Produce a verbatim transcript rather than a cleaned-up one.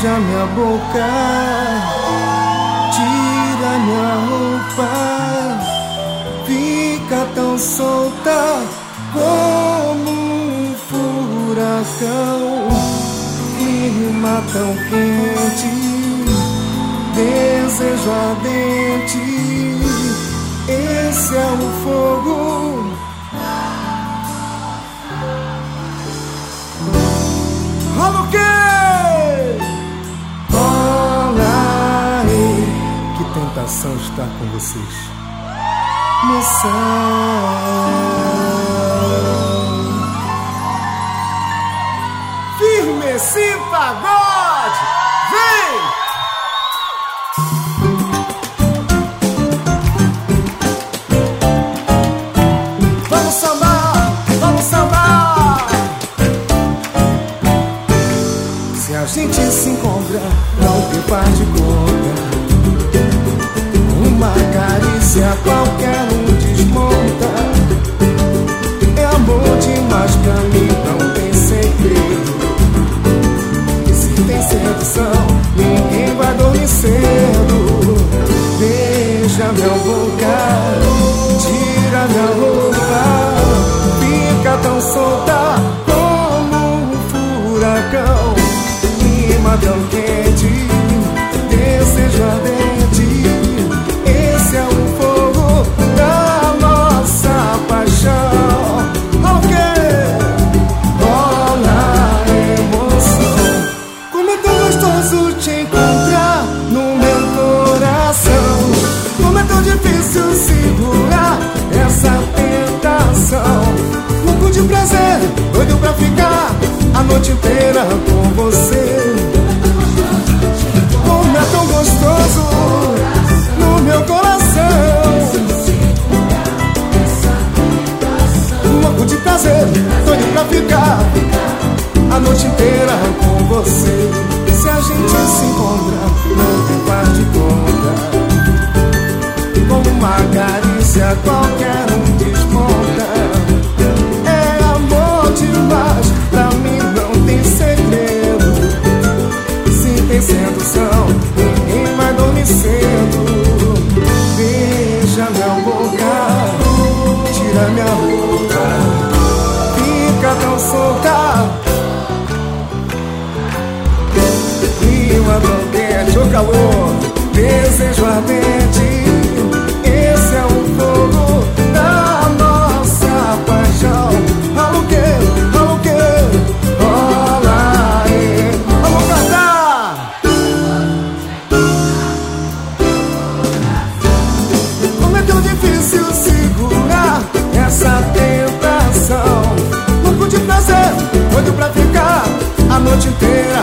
beija minha boca, tira minha roupa, fica tão solta como um furacão, clima tão quente, desejo ardente, esse é o fogo. Rola o quê? Rola aí, que tentação estar com vocês. Moção, firme esse pagode, vem! Vamos sambar, vamos sambar. Se a gente se encontra, não tem faz de conta. Uma carícia qualquer um desmonta. É amor demais pra mim, não tem segredo. Se tem sedução, ninguém vai dormir cedo. Beija minha boca, tira minha roupa, fica tão solta como um furacão, clima tão quente, desejo ardente, esse é o fogo da nossa paixão. Ok, rola emoção. Como é tão gostoso te encontrar no meu coração. Como é tão difícil segurar essa tentação. Louco de prazer, doido pra ficar a noite inteira com você. Como é tão gostoso no meu coração. Louco de prazer, doido pra ficar a noite inteira com você. Se a gente se encontra, não tem par de conta. Como uma carícia qualquer um desmonta. É amor demais, pra mim não tem segredo. Se tem sedução, ninguém vai dormir cedo. Beija minha boca, tira minha roupa, fica tão solta. Clima tão quente, o calor, desejo ardente, esse é o fogo da nossa paixão. Rola o quê? Rola o quê? Rola aí. Vamos cantar! Como é tão difícil segurar essa tentação. Louco de prazer, doido pra ficar a noite inteira